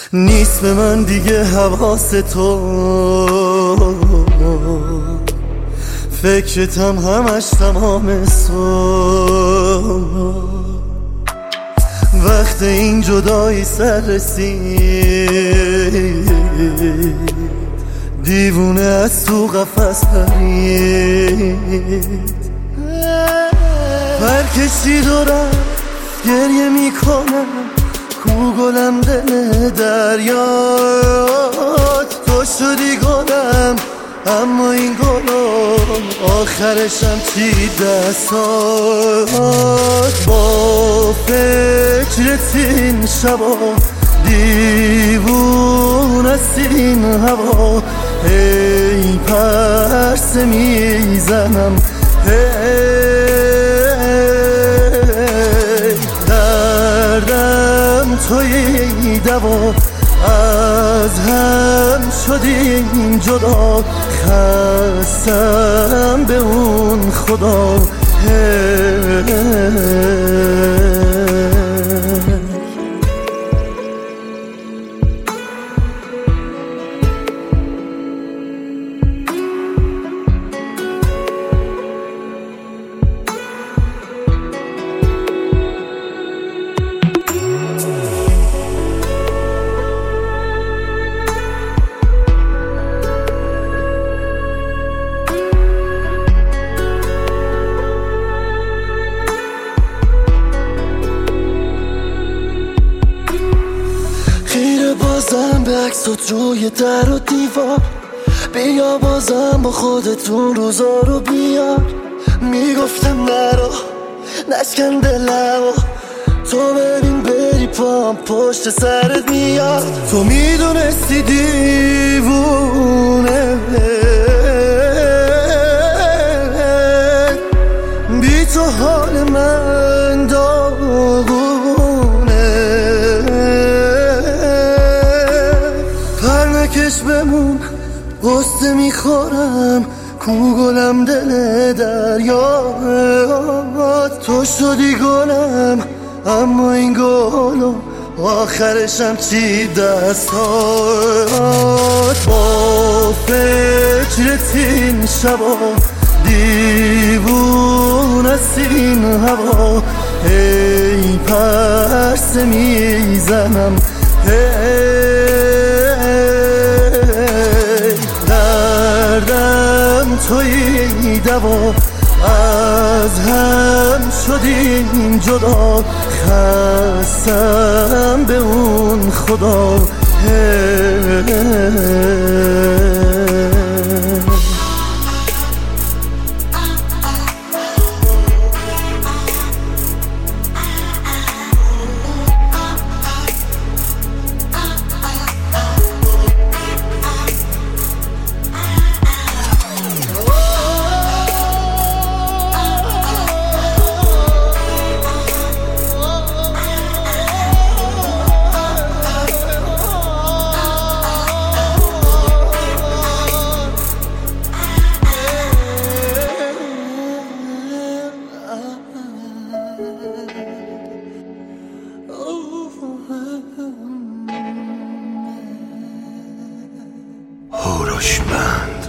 نیست به من دیگه حواس تو، فکرتم همش تمام صبح. وقت این جدایی سر رسید، دیوونه از تو قفس پرید. پرکشید و رفت، گریه میکنم، کو گلم دل دریات. تو شدی گلم اما این گلم آخرشم چی دستات. با فکرت این شبا دیوون است این هوا. هی پرسه میزنم، دردم توی دوا. از هم شدیم جدا، خستم به اون خدا. بازم به عکسات روی در و دیوار، بیا بازم با خودتون روزا رو بیار. میگفتم نرو نشکن دلمو، تو ببین بری پام پشت سرت میاد. تو میدونستی دیوونه بی تو حال من داغونه. پرنکش بمون قصه میخورم، کو گلم دل دریات. تو شدی گلم اما این گلم آخرشم چی دستات. با فکرت این شبا دیوون است این هوا. هی پرسه میزنم، دردم توی دوا. از هم شدیم جدا، خستم به اون خدا. هوروشمند.